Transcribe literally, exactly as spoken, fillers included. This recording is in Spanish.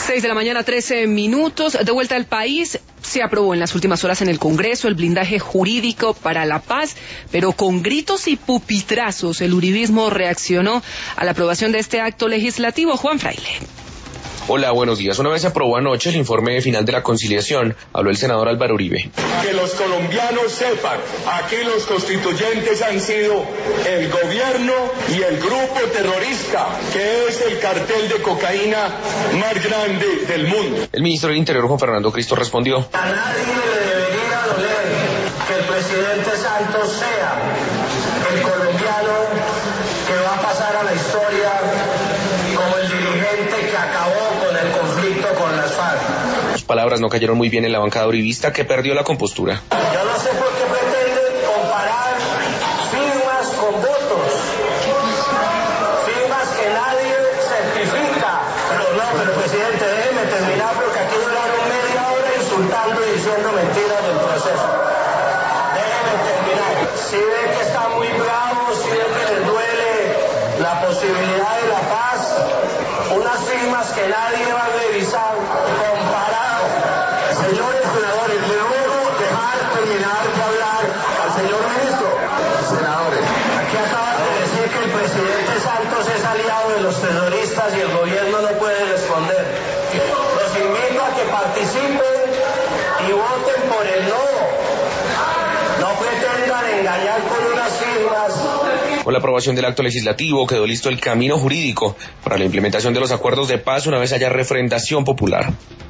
Seis de la mañana, trece minutos. De vuelta al país, se aprobó en las últimas horas en el Congreso el blindaje jurídico para la paz, pero con gritos y pupitrazos el uribismo reaccionó a la aprobación de este acto legislativo. Juan Fraile. Hola, buenos días. Una vez se aprobó anoche el informe final de la conciliación, habló el senador Álvaro Uribe. Que los colombianos sepan, aquí los constituyentes han sido el gobierno y el grupo terrorista, que es el cartel de cocaína más grande del mundo. El ministro del Interior, Juan Fernando Cristo, respondió. A nadie le debería doler que el presidente Santos sea el colombiano que va a pasar a la historia como el dirigente que acabó con el conflicto con las FARC. Sus palabras no cayeron muy bien en la bancada uribista, que perdió la compostura. Yo no sé por qué pretenden comparar firmas con votos, firmas que nadie certifica. Pero no, pero presidente, déjeme terminar porque aquí duraron media hora insultando y diciendo mentiras del proceso. Déjeme terminar. Si ve que está muy bravo, si ve que les duele la posibilidad de la paz, unas firmas que nadie va a revisar, comparado. Señores senadores, le ruego dejar terminar de hablar al señor ministro. Senadores, aquí acaba de decir que el presidente Santos es aliado de los terroristas y el gobierno no puede responder. Los invito a que participen y voten por el no. No pretendan engañar con unas firmas. Con la aprobación del acto legislativo quedó listo el camino jurídico para la implementación de los acuerdos de paz una vez haya refrendación popular.